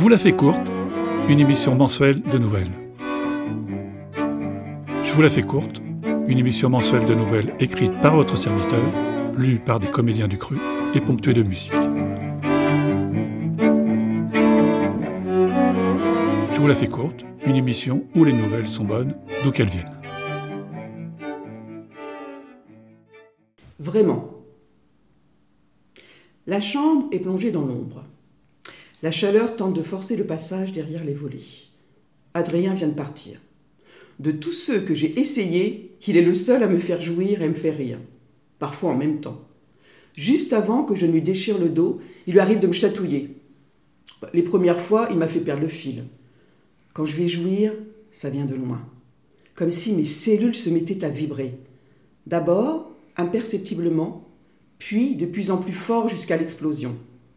vous la fais courte, une émission mensuelle de nouvelles. Je vous la fais courte, une émission mensuelle de nouvelles écrite par votre serviteur, lue par des comédiens du cru et ponctuée de musique. Je vous la fais courte, une émission où les nouvelles sont bonnes, d'où qu'elles viennent. Vraiment. La chambre est plongée dans l'ombre. La chaleur tente de forcer le passage derrière les volets. Adrien vient de partir. De tous ceux que j'ai essayés, il est le seul à me faire jouir et me faire rire. Parfois en même temps. Juste avant que je ne lui déchire le dos, il lui arrive de me chatouiller. Les premières fois, il m'a fait perdre le fil. Quand je vais jouir, ça vient de loin. Comme si mes cellules se mettaient à vibrer. D'abord, imperceptiblement, puis de plus en plus fort jusqu'à l'explosion.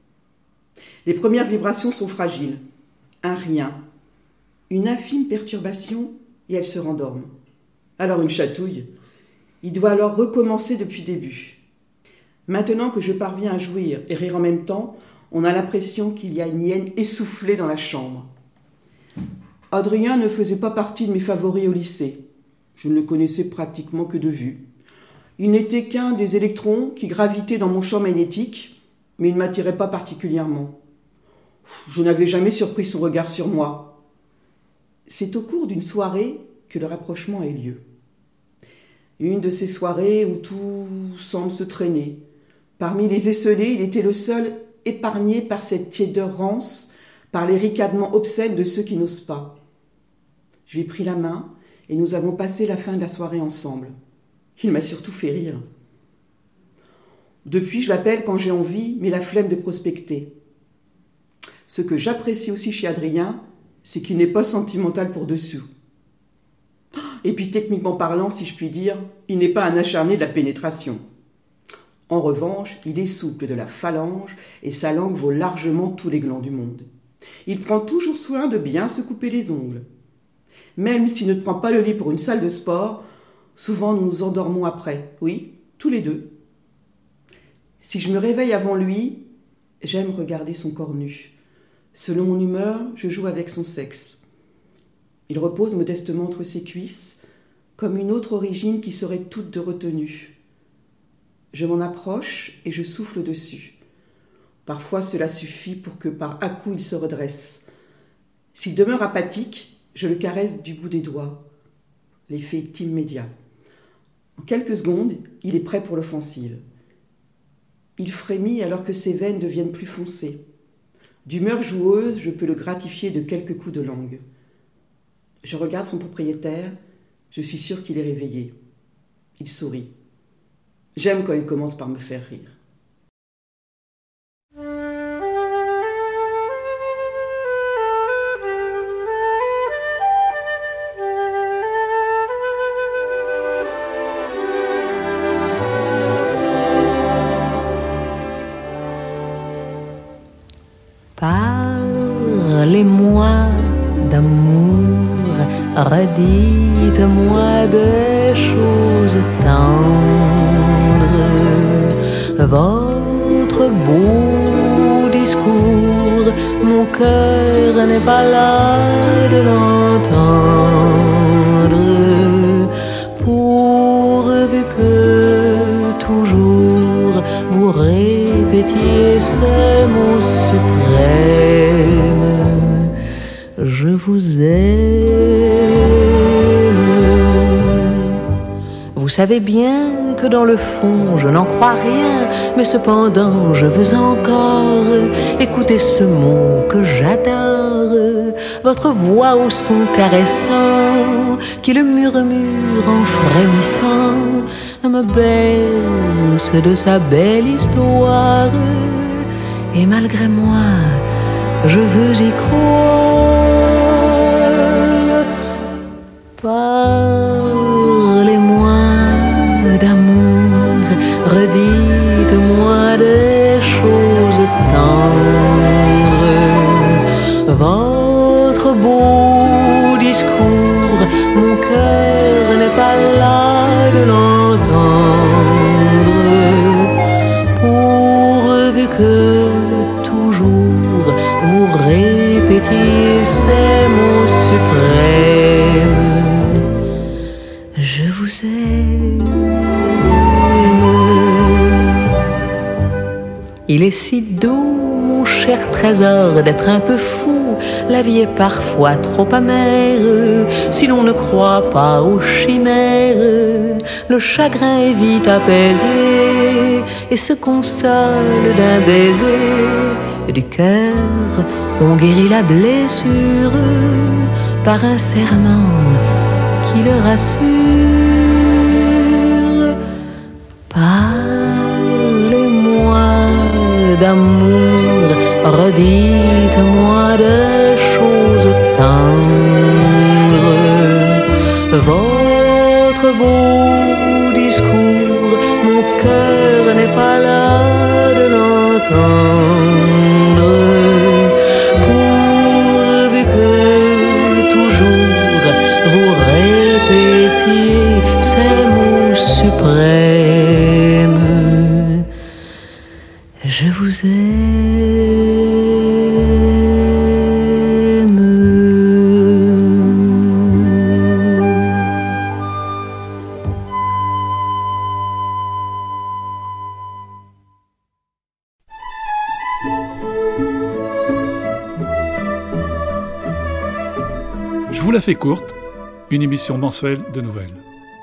Les premières vibrations sont fragiles. Un rien. Une infime perturbation et elles se rendorment. Alors une chatouille. Il doit alors recommencer depuis le début. Maintenant que je parviens à jouir et rire en même temps, on a l'impression qu'il y a une hyène essoufflée dans la chambre. Adrien ne faisait pas partie de mes favoris au lycée. Je ne le connaissais pratiquement que de vue. Il n'était qu'un des électrons qui gravitaient dans mon champ magnétique, mais il ne m'attirait pas particulièrement. Je n'avais jamais surpris son regard sur moi. C'est au cours d'une soirée que le rapprochement a eu lieu. Une de ces soirées où tout semble se traîner. Parmi les esselés, il était le seul épargné par cette tiédeur rance, par les ricanements obscènes de ceux qui n'osent pas. Je lui ai pris la main et nous avons passé la fin de la soirée ensemble. Il m'a surtout fait rire. Depuis, je l'appelle quand j'ai envie, mais la flemme de prospecter. Ce que j'apprécie aussi chez Adrien, c'est qu'il n'est pas sentimental pour dessous. Et puis techniquement parlant, si je puis dire, il n'est pas un acharné de la pénétration. En revanche, il est souple de la phalange et sa langue vaut largement tous les glands du monde. Il prend toujours soin de bien se couper les ongles. Même s'il ne prend pas le lit pour une salle de sport, souvent nous nous endormons après, oui, tous les deux. Si je me réveille avant lui, j'aime regarder son corps nu. Selon mon humeur, je joue avec son sexe. Il repose modestement entre ses cuisses, comme une autre origine qui serait toute de retenue. Je m'en approche et je souffle dessus. Parfois cela suffit pour que par à-coups il se redresse. S'il demeure apathique, je le caresse du bout des doigts. L'effet est immédiat. En quelques secondes, il est prêt pour l'offensive. Il frémit alors que ses veines deviennent plus foncées. D'humeur joueuse, je peux le gratifier de quelques coups de langue. Je regarde son propriétaire, je suis sûre qu'il est réveillé. Il sourit. J'aime quand il commence par me faire rire. Parlez-moi d'amour, redites-moi des choses tendres. Votre beau discours, mon cœur n'est pas là de l'entendre. Pourvu que toujours vous répétiez ces mots suprêmes. Je vous aime. Vous savez bien que dans le fond je n'en crois rien, mais cependant je veux encore écouter ce mot que j'adore, votre voix au son caressant qui le murmure en frémissant me berce de sa belle histoire. Et malgré moi je veux y croire. Parlez-moi d'amour, redites-moi des choses tendres. Votre beau discours, mon cœur n'est pas là de l'entendre. Pourvu que toujours vous répétiez Il est si doux, mon cher trésor, d'être un peu fou. La vie est parfois trop amère si l'on ne croit pas aux chimères. Le chagrin est vite apaisé et se console d'un baiser. Et du cœur, on guérit la blessure par un serment qui le rassure. Parlez-moi d'amour, redites-moi des choses tendres. Votre beau discours, mon cœur n'est pas là de l'entendre. Pourvu que toujours vous répétiez ces mots suprêmes: je vous aime. Je vous la fais courte, une émission mensuelle de nouvelles.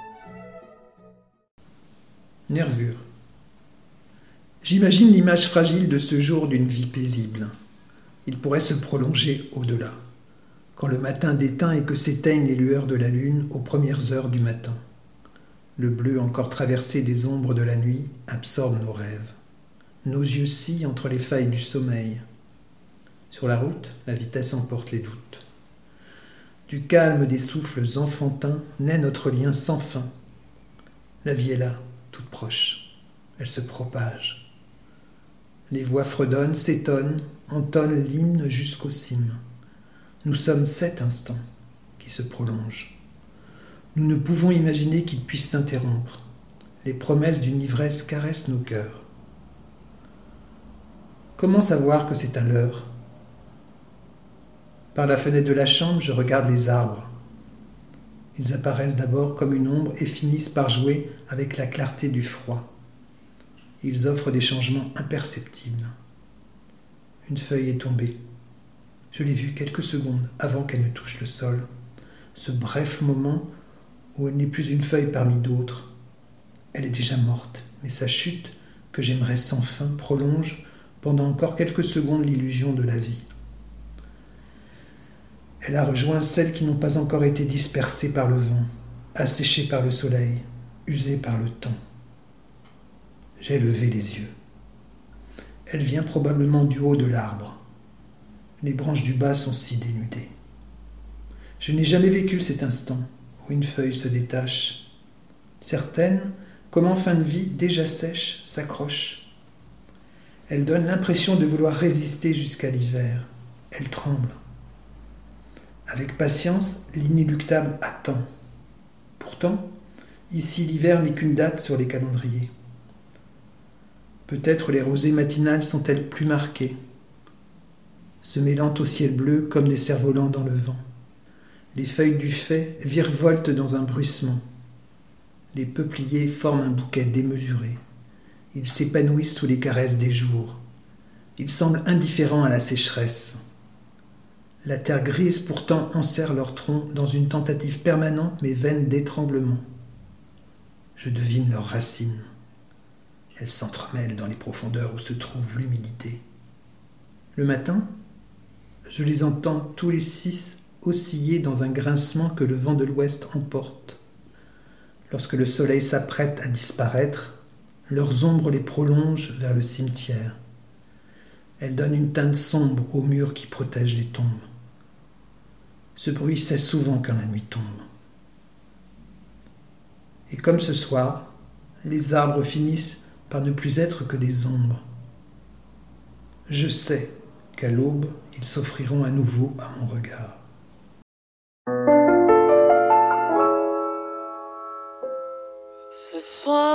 Nervure. J'imagine l'image fragile de ce jour d'une vie paisible. Il pourrait se prolonger au-delà, quand le matin déteint et que s'éteignent les lueurs de la lune aux premières heures du matin. Le bleu encore traversé des ombres de la nuit absorbe nos rêves. Nos yeux scient entre les failles du sommeil. Sur la route, la vitesse emporte les doutes. Du calme des souffles enfantins naît notre lien sans fin. La vie est là, toute proche. Elle se propage. Les voix fredonnent, s'étonnent, entonnent l'hymne jusqu'aux cimes. Nous sommes 7 instants qui se prolongent. Nous ne pouvons imaginer qu'ils puissent s'interrompre. Les promesses d'une ivresse caressent nos cœurs. Comment savoir que c'est un leurre ? Par la fenêtre de la chambre, je regarde les arbres. Ils apparaissent d'abord comme une ombre et finissent par jouer avec la clarté du froid. Ils offrent des changements imperceptibles. Une feuille est tombée. Je l'ai vue quelques secondes avant qu'elle ne touche le sol. Ce bref moment où elle n'est plus une feuille parmi d'autres. Elle est déjà morte, mais sa chute, que j'aimerais sans fin, prolonge pendant encore quelques secondes l'illusion de la vie. Elle a rejoint celles qui n'ont pas encore été dispersées par le vent, asséchées par le soleil, usées par le temps. J'ai levé les yeux. Elle vient probablement du haut de l'arbre. Les branches du bas sont si dénudées. Je n'ai jamais vécu cet instant où une feuille se détache. Certaines, comme en fin de vie, déjà sèches, s'accrochent. Elles donnent l'impression de vouloir résister jusqu'à l'hiver. Elles tremblent. Avec patience, l'inéluctable attend. Pourtant, ici l'hiver n'est qu'une date sur les calendriers. Peut-être les rosées matinales sont-elles plus marquées, se mêlant au ciel bleu comme des cerfs-volants dans le vent. Les feuilles du faix virevoltent dans un bruissement. Les peupliers forment un bouquet démesuré. Ils s'épanouissent sous les caresses des jours. Ils semblent indifférents à la sécheresse. La terre grise pourtant enserre leurs troncs dans une tentative permanente mais vaine d'étranglement. Je devine leurs racines. Elles s'entremêlent dans les profondeurs où se trouve l'humidité. Le matin, je les entends tous les 6 osciller dans un grincement que le vent de l'ouest emporte. Lorsque le soleil s'apprête à disparaître, leurs ombres les prolongent vers le cimetière. Elles donnent une teinte sombre aux murs qui protègent les tombes. Ce bruit cesse souvent quand la nuit tombe. Et comme ce soir, les arbres finissent par ne plus être que des ombres. Je sais qu'à l'aube, ils s'offriront à nouveau à mon regard. Ce soir,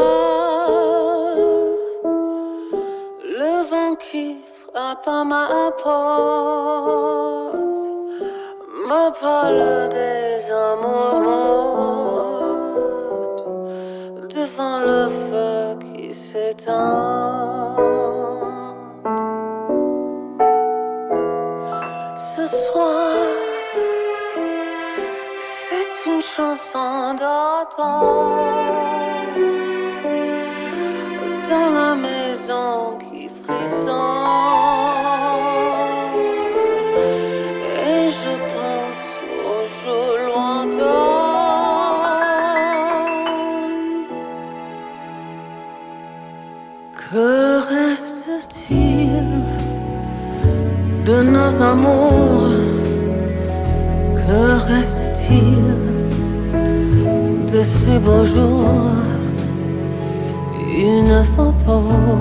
le vent qui frappe à ma porte me parle des amours mortes devant le feu qui s'éteint. entends dans la maison qui frissonne et je pense aux jours lointains. Que reste-t-il de nos amours? Que reste-t-il de ces beaux jours? Une photo,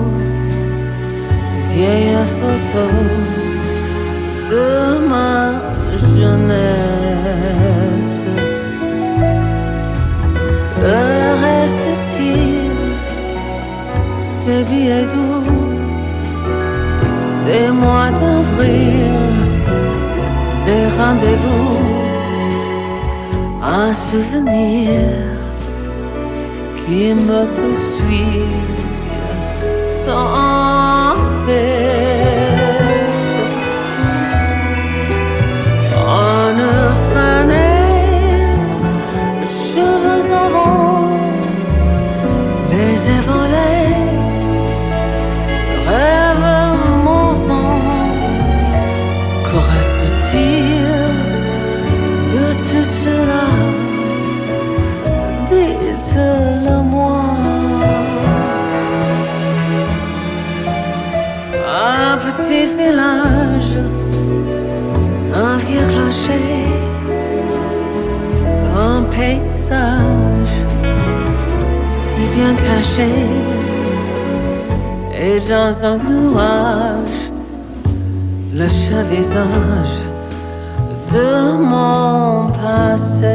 vieille photo de ma jeunesse. Que reste-t-il des billets doux, des mois d'avril, des rendez-vous, un souvenir qui me poursuit sans cesse. En fanée, cheveux en vent, les évolés, rêves mouvants. Que reste-t-il de tout cela? Dites-le moi. Un petit village, un vieux clocher, un paysage si bien caché, et dans un nuage, le chat visage de mon passé.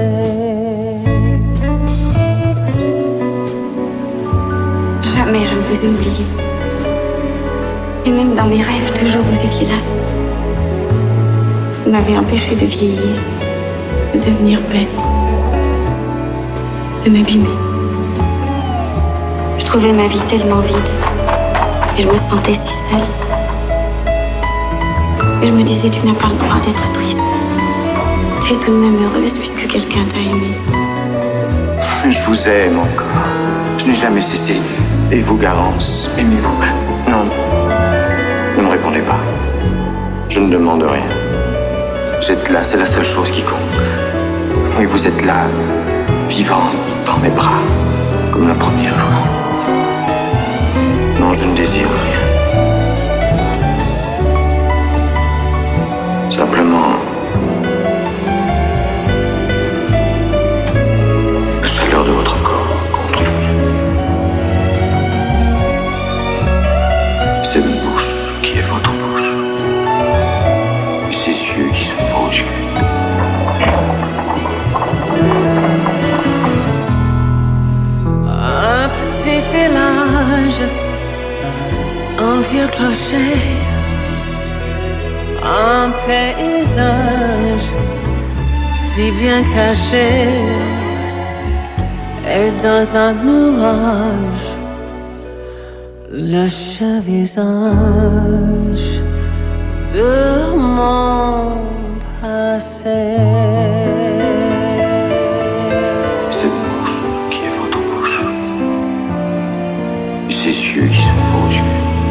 Jamais je ne vous ai oublié. Et même dans mes rêves, toujours vous étiez là. Vous m'avez empêché de vieillir, de devenir bête, de m'abîmer. Je trouvais ma vie tellement vide et je me sentais si seule. Et je me disais, tu n'as pas le droit d'être triste. Tu es tout de même heureuse puisque quelqu'un t'a aimée. Je vous aime encore. Je n'ai jamais cessé. Et vous, Garance, aimez-vous? Non. Ne me répondez pas. Je ne demande rien. Vous êtes là, c'est la seule chose qui compte. Oui, vous êtes là, vivant dans mes bras, comme la première fois. Non, je ne désire rien. Simplement, la chaleur de votre corps contre le mien. Cette bouche qui est votre bouche. Et ces yeux qui sont vos yeux. Un petit village, un vieux clocher, un paysage si bien caché, et dans un nuage, le chat visage de mon passé. Cette bouche qui est votre bouche. Et ces yeux qui sont vos yeux.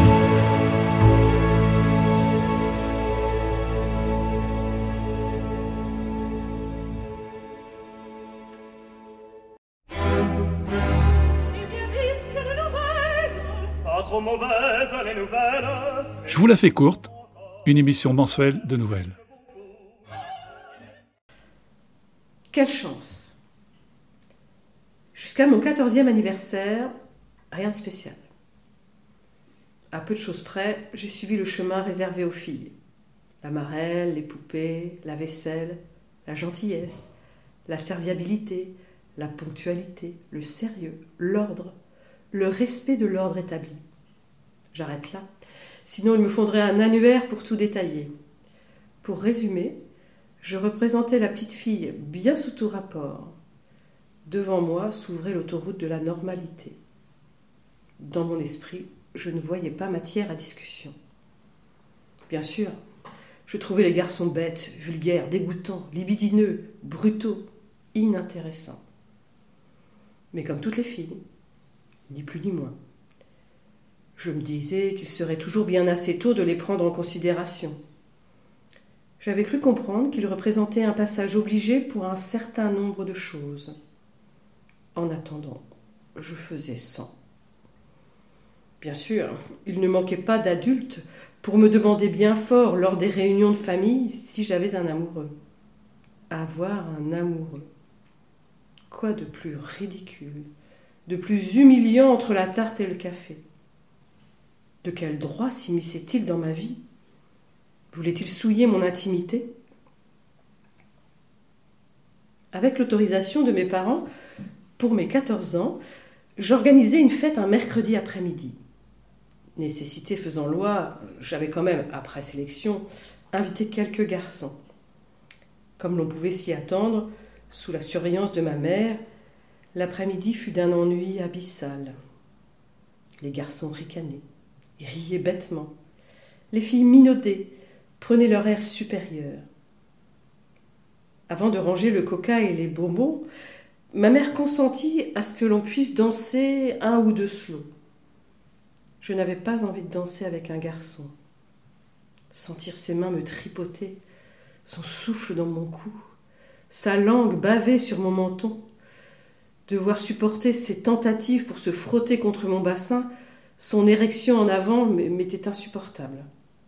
Je vous la fais courte, une émission mensuelle de nouvelles. Quelle chance! Jusqu'à mon 14e anniversaire, rien de spécial. À peu de choses près, j'ai suivi le chemin réservé aux filles. La marelle, les poupées, la vaisselle, la gentillesse, la serviabilité, la ponctualité, le sérieux, l'ordre, le respect de l'ordre établi. J'arrête là, sinon il me faudrait un annuaire pour tout détailler. Pour résumer, je représentais la petite fille bien sous tout rapport. Devant moi s'ouvrait l'autoroute de la normalité. Dans mon esprit, je ne voyais pas matière à discussion. Bien sûr, je trouvais les garçons bêtes, vulgaires, dégoûtants, libidineux, brutaux, inintéressants. mais comme toutes les filles, ni plus ni moins. Je me disais qu'il serait toujours bien assez tôt de les prendre en considération. J'avais cru comprendre qu'ils représentaient un passage obligé pour un certain nombre de choses. En attendant, je faisais sans. Bien sûr, il ne manquait pas d'adultes pour me demander bien fort lors des réunions de famille si j'avais un amoureux. Avoir un amoureux. Quoi de plus ridicule, de plus humiliant entre la tarte et le café? De quel droit s'immisçait-il dans ma vie? Voulait-il souiller mon intimité? Avec l'autorisation de mes parents, pour mes 14 ans, j'organisais une fête un mercredi après-midi. Nécessité faisant loi, j'avais quand même, après sélection, invité quelques garçons. Comme l'on pouvait s'y attendre, sous la surveillance de ma mère, l'après-midi fut d'un ennui abyssal. Les garçons ricanaient, riaient bêtement. Les filles minaudaient, prenaient leur air supérieur. Avant de ranger le coca et les bonbons, ma mère consentit à ce que l'on puisse danser 1 ou 2 slows. Je n'avais pas envie de danser avec un garçon. Sentir ses mains me tripoter, son souffle dans mon cou, sa langue baver sur mon menton, devoir supporter ses tentatives pour se frotter contre mon bassin, son érection en avant m'était insupportable.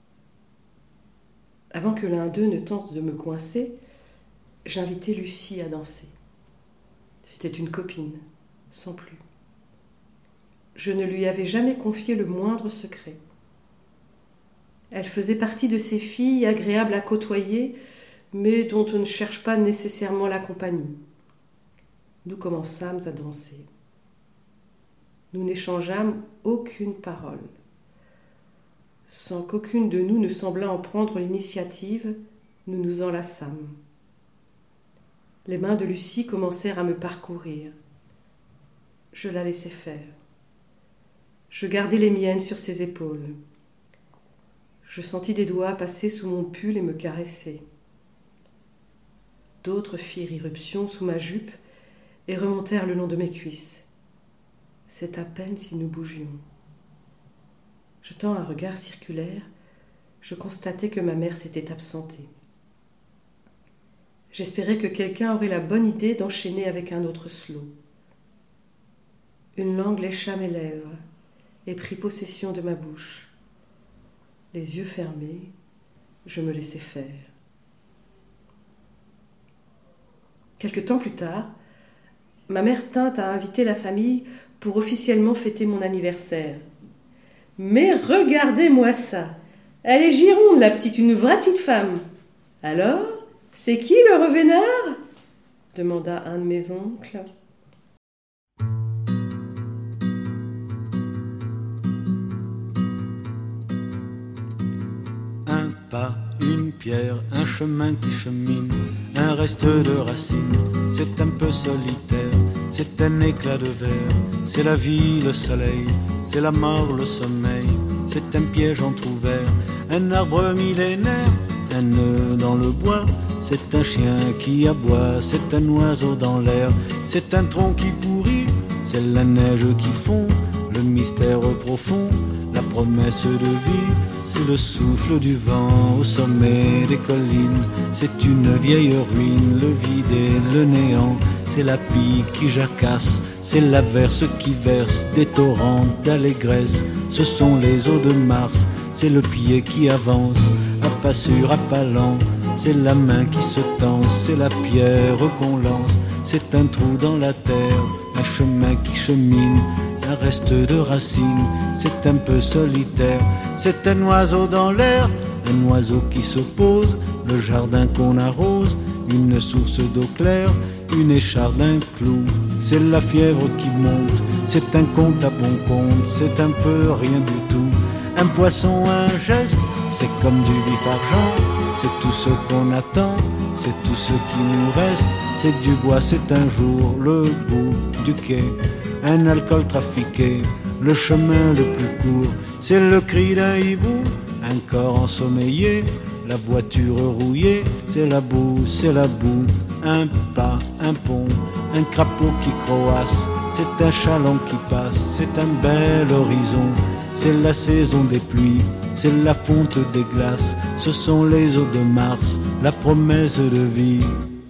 Avant que l'un d'eux ne tente de me coincer, j'invitai Lucie à danser. C'était une copine, sans plus. Je ne lui avais jamais confié le moindre secret. Elle faisait partie de ces filles agréables à côtoyer, mais dont on ne cherche pas nécessairement la compagnie. Nous commençâmes à danser. Nous n'échangeâmes aucune parole. Sans qu'aucune de nous ne semblât en prendre l'initiative, nous nous enlaçâmes. Les mains de Lucie commencèrent à me parcourir. Je la laissai faire. Je gardai les miennes sur ses épaules. Je sentis des doigts passer sous mon pull et me caresser. D'autres firent irruption sous ma jupe et remontèrent le long de mes cuisses. C'est à peine si nous bougions. Jetant un regard circulaire, je constatai que ma mère s'était absentée. J'espérais que quelqu'un aurait la bonne idée d'enchaîner avec un autre slow. Une langue lécha mes lèvres et prit possession de ma bouche. Les yeux fermés, je me laissai faire. Quelque temps plus tard, ma mère tint à inviter la famille pour officiellement fêter mon anniversaire. Mais regardez-moi ça! Elle est gironde, la petite, une vraie petite femme. Alors, c'est qui le revenard? Demanda un de mes oncles. Un pas, une pierre, un chemin qui chemine, un reste de racines, c'est un peu solitaire, c'est un éclat de verre, c'est la vie, le soleil, c'est la mort, le sommeil, c'est un piège entrouvert, un arbre millénaire, un nœud dans le bois, c'est un chien qui aboie, c'est un oiseau dans l'air, c'est un tronc qui pourrit, c'est la neige qui fond, le mystère profond, la promesse de vie, c'est le souffle du vent au sommet des collines, c'est une vieille ruine, le vide et le néant, c'est la pie qui jacasse, c'est l'averse qui verse des torrents d'allégresse, ce sont les eaux de Mars, c'est le pied qui avance, à pas sûr, à pas lent, c'est la main qui se tend, c'est la pierre qu'on lance, c'est un trou dans la terre, un chemin qui chemine, un reste de racines, c'est un peu solitaire, c'est un oiseau dans l'air, un oiseau qui se pose, le jardin qu'on arrose, une source d'eau claire, une écharde, un clou, c'est la fièvre qui monte, c'est un compte à bon compte, c'est un peu rien du tout, un poisson, un geste, c'est comme du vif argent, c'est tout ce qu'on attend, c'est tout ce qui nous reste, c'est du bois, c'est un jour le bout du quai, un alcool trafiqué, le chemin le plus court, c'est le cri d'un hibou, un corps ensommeillé, la voiture rouillée, c'est la boue, un pas, un pont, un crapaud qui croasse, c'est un chaland qui passe, c'est un bel horizon, c'est la saison des pluies, c'est la fonte des glaces, ce sont les eaux de Mars, la promesse de vie.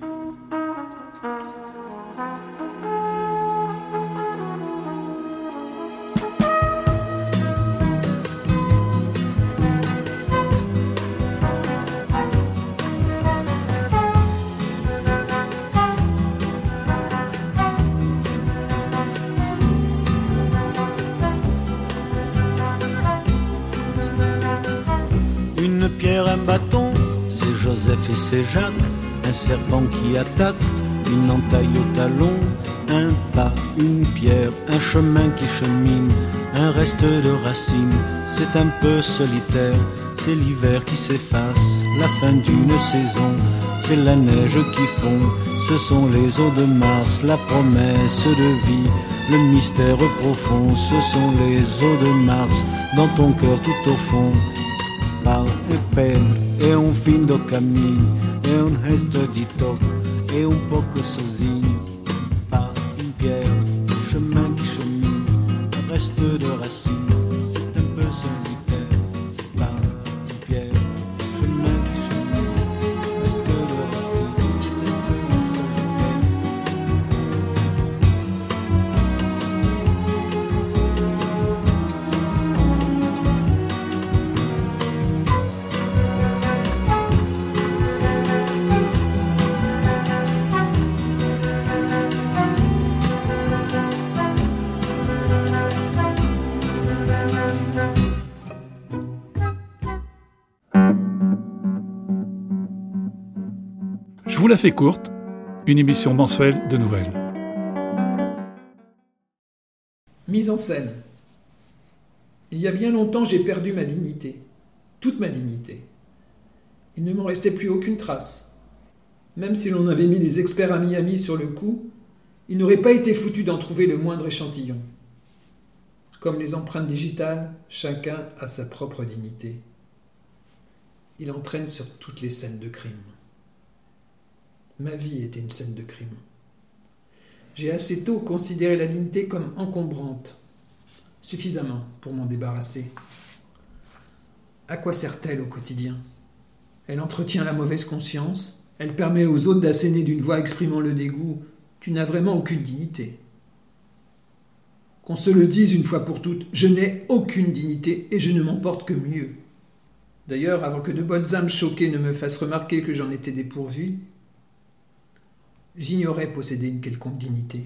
Une pierre, un bâton, c'est Joseph et c'est Jacques, un serpent qui attaque, une entaille au talon, un pas, une pierre, un chemin qui chemine, un reste de racines, c'est un peu solitaire, c'est l'hiver qui s'efface, la fin d'une saison, c'est la neige qui fond, ce sont les eaux de Mars, la promesse de vie, le mystère profond, ce sont les eaux de Mars, dans ton cœur tout au fond. Pau e pele, é fim do caminho, é resto de toque, é pouco sozinho. Pas une pierre, chemin qui chemine, un reste de racines, c'est un peu solitaire. Pas une pierre, chemin qui chemine, un reste de racines, c'est un peu solitaire. Je vous la fais courte, une émission mensuelle de nouvelles. Mise en scène. Il y a bien longtemps, j'ai perdu ma dignité. Toute ma dignité. Il ne m'en restait plus aucune trace. Même si l'on avait mis les experts à Miami sur le coup, il n'aurait pas été foutu d'en trouver le moindre échantillon. Comme les empreintes digitales, chacun a sa propre dignité. Il entraîne sur toutes les scènes de crime. Ma vie était une scène de crime. J'ai assez tôt considéré la dignité comme encombrante, suffisamment pour m'en débarrasser. À quoi sert-elle au quotidien ? Elle entretient la mauvaise conscience, elle permet aux autres d'asséner d'une voix exprimant le dégoût. Tu n'as vraiment aucune dignité. Qu'on se le dise une fois pour toutes, je n'ai aucune dignité et je ne m'en porte que mieux. D'ailleurs, avant que de bonnes âmes choquées ne me fassent remarquer que j'en étais dépourvu, j'ignorais posséder une quelconque dignité.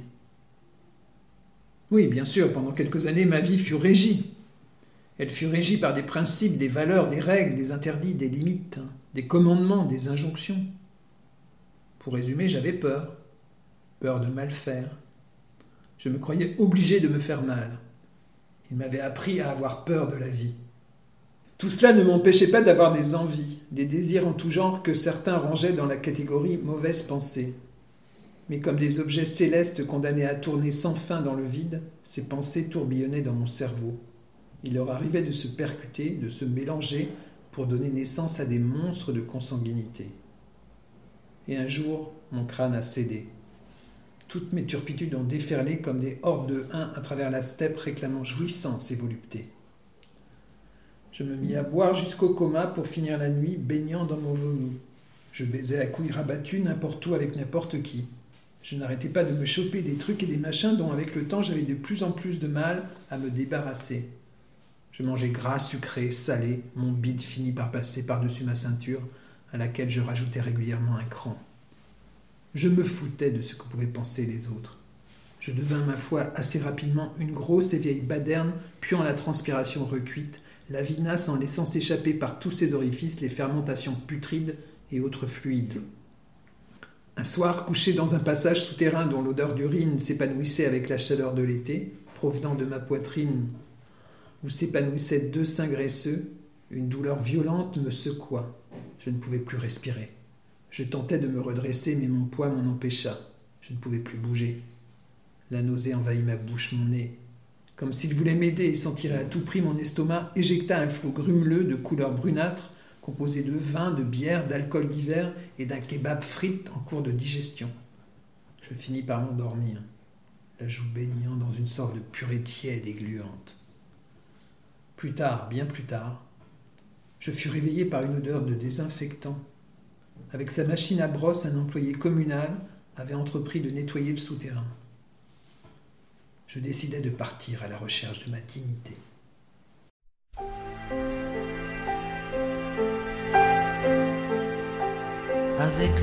Oui, bien sûr, pendant quelques années, ma vie fut régie. Elle fut régie par des principes, des valeurs, des règles, des interdits, des limites, des commandements, des injonctions. Pour résumer, j'avais peur. Peur de mal faire. Je me croyais obligé de me faire mal. Il m'avait appris à avoir peur de la vie. Tout cela ne m'empêchait pas d'avoir des envies, des désirs en tout genre que certains rangeaient dans la catégorie mauvaise pensée. Mais comme des objets célestes condamnés à tourner sans fin dans le vide, ces pensées tourbillonnaient dans mon cerveau. Il leur arrivait de se percuter, de se mélanger pour donner naissance à des monstres de consanguinité. Et un jour, mon crâne a cédé. Toutes mes turpitudes ont déferlé comme des hordes de huns à travers la steppe réclamant jouissance et volupté. Je me mis à boire jusqu'au coma pour finir la nuit baignant dans mon vomi. Je baisais à couilles rabattues n'importe où avec n'importe qui. Je n'arrêtais pas de me choper des trucs et des machins dont avec le temps j'avais de plus en plus de mal à me débarrasser. Je mangeais gras, sucré, salé, mon bide finit par passer par-dessus ma ceinture à laquelle je rajoutais régulièrement un cran. Je me foutais de ce que pouvaient penser les autres. Je devins ma foi assez rapidement une grosse et vieille baderne puant la transpiration recuite, la vinasse en laissant s'échapper par tous ses orifices les fermentations putrides et autres fluides. Un soir, couché dans un passage souterrain dont l'odeur d'urine s'épanouissait avec la chaleur de l'été, provenant de ma poitrine, où s'épanouissaient deux seins graisseux, une douleur violente me secoua. Je ne pouvais plus respirer. Je tentais de me redresser, mais mon poids m'en empêcha. Je ne pouvais plus bouger. La nausée envahit ma bouche, mon nez. Comme s'il voulait m'aider et s'en tirer à tout prix, mon estomac éjecta un flot grumeleux de couleur brunâtre composé de vin, de bière, d'alcool d'hiver et d'un kebab frites en cours de digestion. Je finis par m'endormir, la joue baignant dans une sorte de purée tiède et gluante. Plus tard, bien plus tard, je fus réveillé par une odeur de désinfectant. Avec sa machine à brosse, un employé communal avait entrepris de nettoyer le souterrain. Je décidai de partir à la recherche de ma dignité. Avec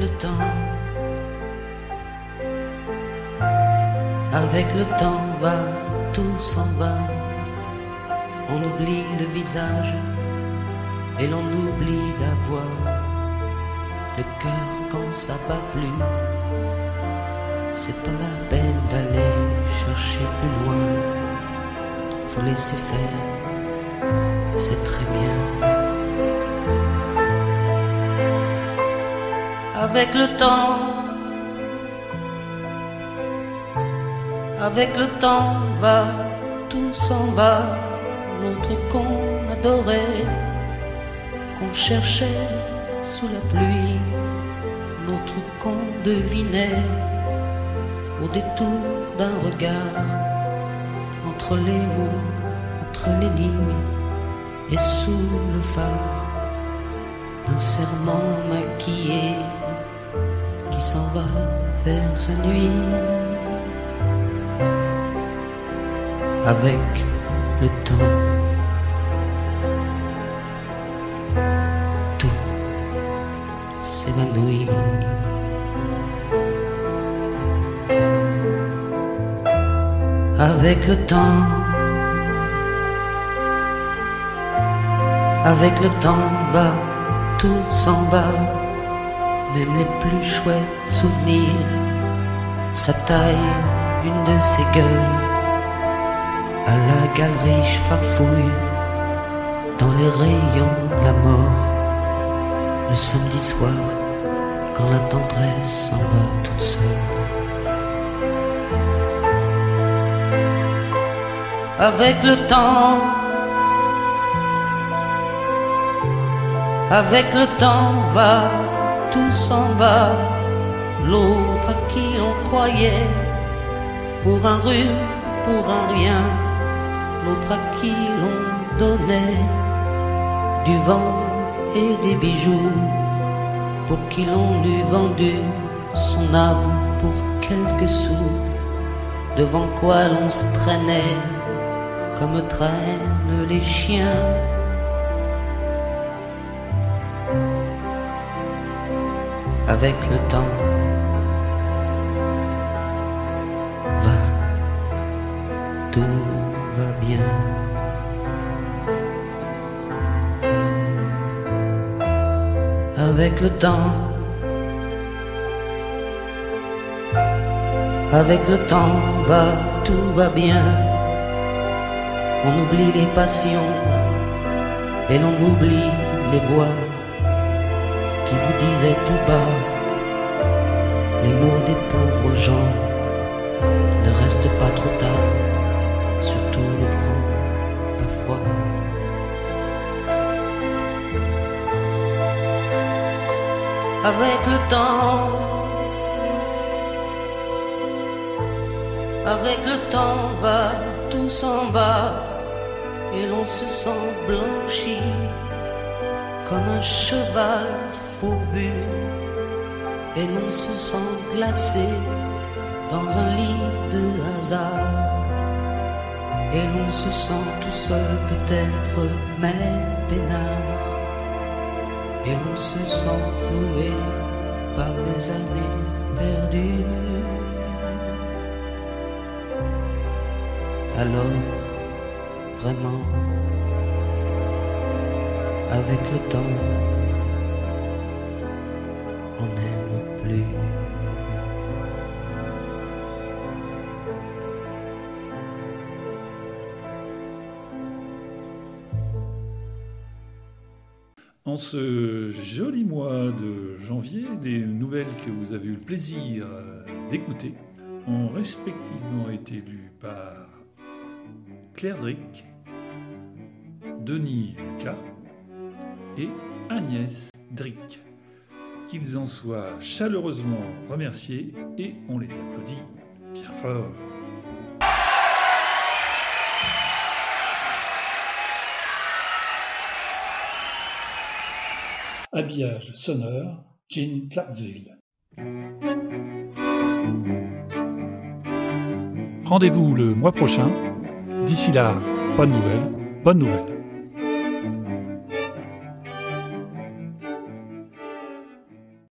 le temps va, tout s'en va. On oublie le visage et l'on oublie la voix. Le cœur quand ça bat plus, c'est pas la peine d'aller chercher plus loin. Faut laisser faire, c'est très bien. Avec le temps va, tout s'en va. L'autre qu'on adorait, qu'on cherchait sous la pluie, l'autre qu'on devinait au détour d'un regard, entre les mots, entre les lignes et sous le phare d'un serment maquillé qui s'en va vers sa nuit. Avec le temps, tout s'évanouit. Avec le temps va, tout s'en va. Même les plus chouettes souvenirs, sa taille, une de ses gueules. À la galerie, je farfouille dans les rayons de la mort. Le samedi soir, quand la tendresse s'en va toute seule. Avec le temps va, tout s'en va. L'autre à qui on croyait pour un rhume, pour un rien. L'autre à qui l'on donnait du vent et des bijoux, pour qui l'on eût vendu son âme pour quelques sous, devant quoi l'on se traînait comme traînent les chiens. Avec le temps va, tout va bien. Avec le temps va, tout va bien. On oublie les passions et l'on oublie les voix qui vous disaient tout bas les mots des pauvres gens. Ne reste pas trop tard, surtout ne prends pas froid. Avec le temps va, tout s'en va, et l'on se sent blanchi comme un cheval fourbu, et l'on se sent glacé dans un lit de hasard, et l'on se sent tout seul peut-être, mais peinard, et l'on se sent floué par les années perdues. Alors, vraiment, avec le temps, on n'aime plus. En ce joli mois de janvier, des nouvelles que vous avez eu le plaisir d'écouter ont respectivement été lues par Claire Dric, Denis Lucas et Agnès Drick. Qu'ils en soient chaleureusement remerciés et on les applaudit bien fort. Habillage sonore, Gene Clarksville. Rendez-vous le mois prochain. D'ici là, bonne nouvelle.